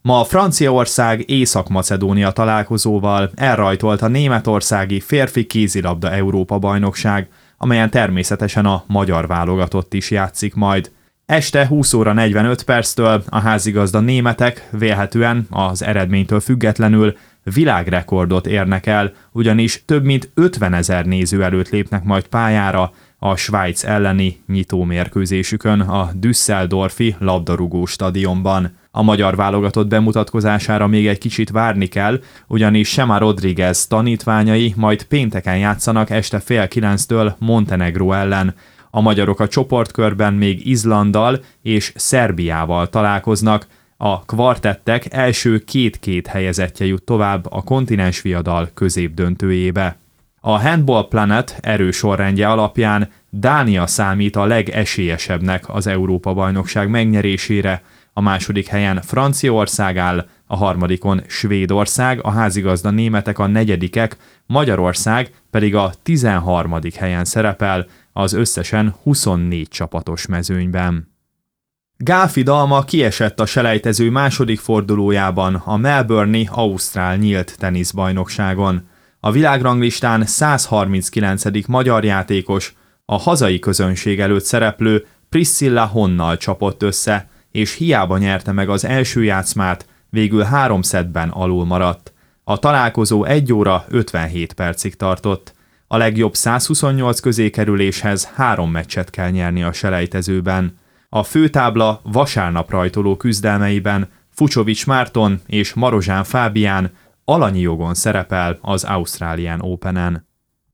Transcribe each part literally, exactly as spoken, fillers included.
Ma Franciaország Észak-Macedónia találkozóval elrajtolt a németországi férfi kézilabda Európa-bajnokság, amelyen természetesen a magyar válogatott is játszik majd. Este húsz óra negyvenöt perctől a házigazda németek vélhetően az eredménytől függetlenül világrekordot érnek el, ugyanis több mint ötvenezer néző előtt lépnek majd pályára a Svájc elleni nyitómérkőzésükön a Düsseldorfi labdarúgó stadionban. A magyar válogatott bemutatkozására még egy kicsit várni kell, ugyanis Chema Rodriguez tanítványai majd pénteken játszanak este fél kilenctől Montenegró ellen. A magyarok a csoportkörben még Izlanddal és Szerbiával találkoznak, a kvartettek első két-két helyezettje jut tovább a kontinensviadal középdöntőjébe. A Handball Planet erősorrendje alapján Dánia számít a legesélyesebbnek az Európa-bajnokság megnyerésére, a második helyen Franciaország áll, a harmadikon Svédország, a házigazda németek a negyedikek, Magyarország pedig a tizenharmadik helyen szerepel az összesen huszonnégy csapatos mezőnyben. Gálfi Dalma kiesett a selejtező második fordulójában a Melbourne-i ausztrál nyílt teniszbajnokságon. A világranglistán száz harminckilencedik magyar játékos, a hazai közönség előtt szereplő Priscilla Honnal csapott össze, és hiába nyerte meg az első játszmát, végül három szettben alul maradt. A találkozó egy óra ötvenhét percig tartott. A legjobb száz huszonnyolc közékerüléshez három meccset kell nyerni a selejtezőben. A főtábla vasárnap rajtoló küzdelmeiben Fucsovics Márton és Marozsán Fábián alanyi jogon szerepel az Australian Openen.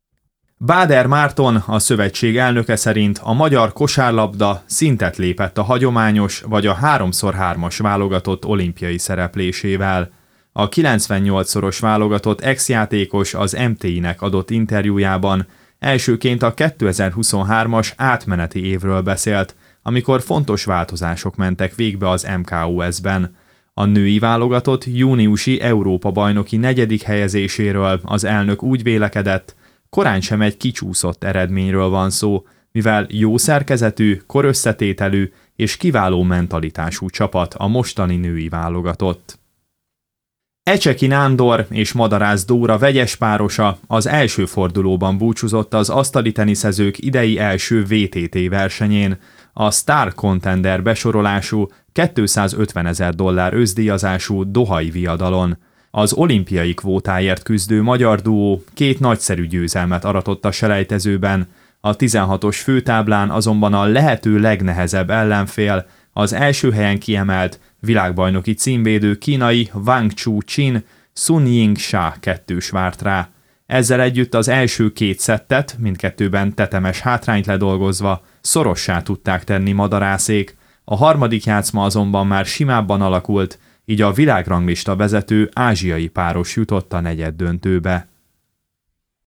Báder Márton, a szövetség elnöke szerint a magyar kosárlabda szintet lépett a hagyományos vagy a három szor hármas válogatott olimpiai szereplésével. A kilencvennyolcszoros válogatott ex-játékos az em té i-nek adott interjújában elsőként a kétezer-huszonhármas átmeneti évről beszélt, amikor fontos változások mentek végbe az em ká o es-ben. A női válogatott júniusi Európa-bajnoki negyedik helyezéséről az elnök úgy vélekedett, korán sem egy kicsúszott eredményről van szó, mivel jó szerkezetű, korösszetételű és kiváló mentalitású csapat a mostani női válogatott. Ecseki Nándor és Madarász Dóra vegyes párosa az első fordulóban búcsúzott az asztali teniszezők idei első vé té té versenyén, a Star Contender besorolású kétszázötvenezer dollár összdíjazású dohai viadalon. Az olimpiai kvótáért küzdő magyar duó két nagyszerű győzelmet aratott a selejtezőben, a tizenhatos főtáblán azonban a lehető legnehezebb ellenfél, az első helyen kiemelt világbajnoki címvédő kínai Wang Chu-chin Sun Ying-sha kettős várt rá. Ezzel együtt az első két szettet, mindkettőben tetemes hátrányt ledolgozva, szorossá tudták tenni madarászék, a harmadik játszma azonban már simábban alakult, így a világranglista vezető ázsiai páros jutott a negyeddöntőbe.